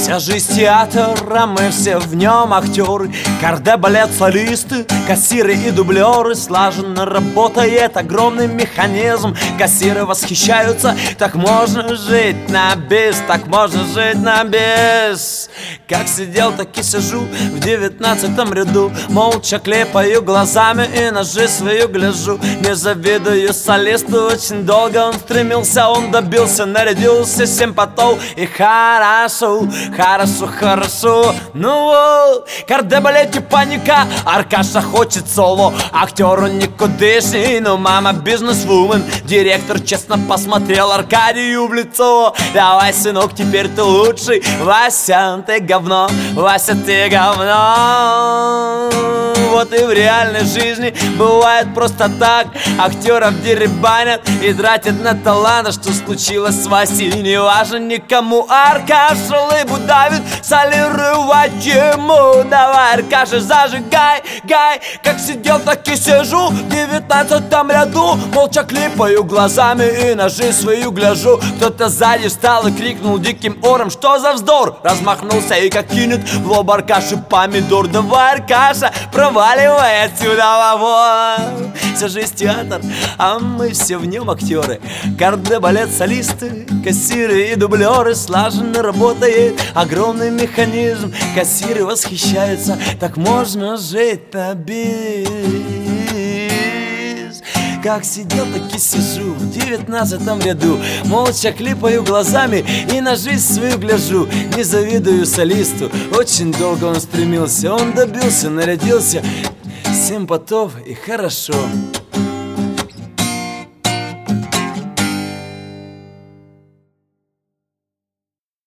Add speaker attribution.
Speaker 1: Вся жизнь театра, мы все в нем актеры. Кардебалет, солисты, кассиры и дублеры. Слаженно работает огромный механизм. Кассиры восхищаются, так можно жить на бис, так можно жить на бис. Как сидел, так и сижу в 19-м ряду. Молча клепаю глазами и на жизнь свою гляжу. Не завидую солисту, очень долго он стремился. Он добился, нарядился 7 потов. И хорошо, хорошо, хорошо. Ну вот, кардебалете паника, Аркаша хочет соло. Актер он никудышний, но мама бизнесвумен. Директор честно посмотрел Аркадию в лицо. Давай, сынок, теперь ты лучший. Вася, ты говно, Вася, ты говно. Вот и в реальной жизни бывает просто так. Актеров деребанят и тратят на талант. А что случилось с Васей, не важно никому. Аркаша лыбу давит, солировать ему. Давай, Аркаша, зажигай, гай. Как сидел, так и сижу в 19-м ряду. Молча клипаю глазами и на жизнь свою гляжу. Кто-то сзади встал и крикнул диким ором: что за вздор? Размахнулся и как кинет в лоб Аркаши помидор. Давай, Аркаша, проваливай отсюда, вон. Вся жизнь театр, а мы все в нем актеры. Кардебалет, солисты, кассиры и дублеры. Слаженно работает огромный механизм. Кассиры восхищаются, так можно жить на бис. Как сидел, так и сижу в 19-м ряду. Молча клипаю глазами и на жизнь свою гляжу. Не завидую солисту, очень долго он стремился. Он добился, нарядился 7 потов и хорошо.